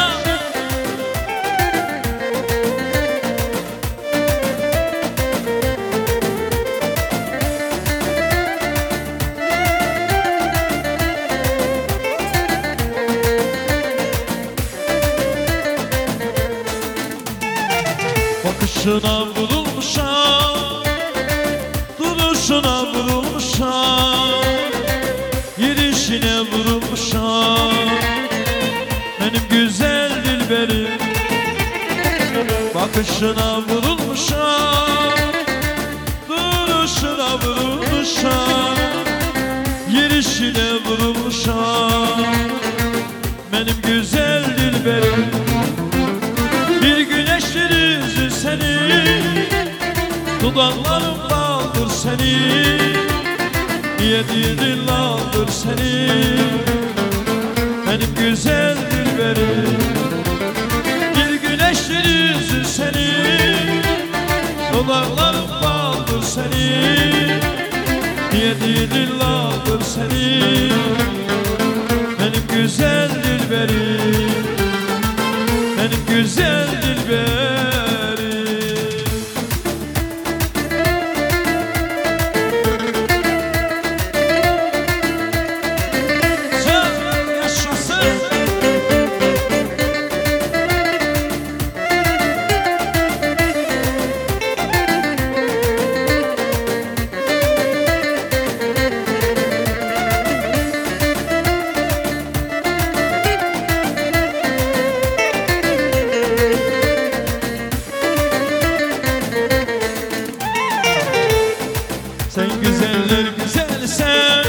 Bakışına vurulmuşam, duruşuna vurulmuşam, yürüyüşüne vurulmuşam, benim güzel dilberim. Bakışına vurulmuşam, duruşuna vurulmuşam, yürüyüşüne vurulmuşam, benim güzel dilberim. Bir güneştir yüzü senin, dudakların baldır senin, yediğin laldır senin, benim güzel dilberim. Bir güneştir yüzü senin, dudakların baldır senin, yediğin laldır senin, benim güzel dilberim. Benim güzel dilberim. Söz yaşasın. Sen güzeller güzelsen,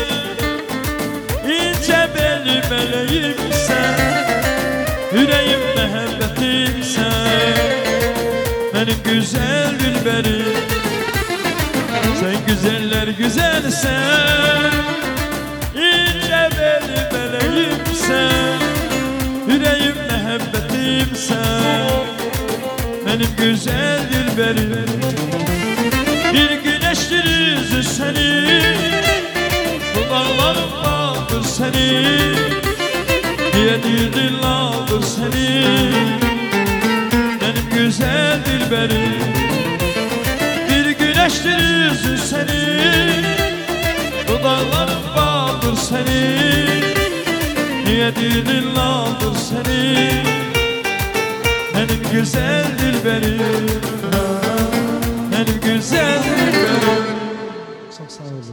ince belli meleğimsen, yüreğim mehebbetimsen, benim güzel dilberim. Sen güzeller güzelsen, ince belli meleğimsen, yüreğim mehebbetimsen, benim güzel dilberim. Bir güneştir yüzü senin, dudakların baldır senin, yediğin laldır senin, benim güzel dilberim. Bir güneştir yüzü senin, dudakların baldır senin, yediğin laldır senin, benim güzel dilberim. Benim güzel dilberim. Çok sağ olun.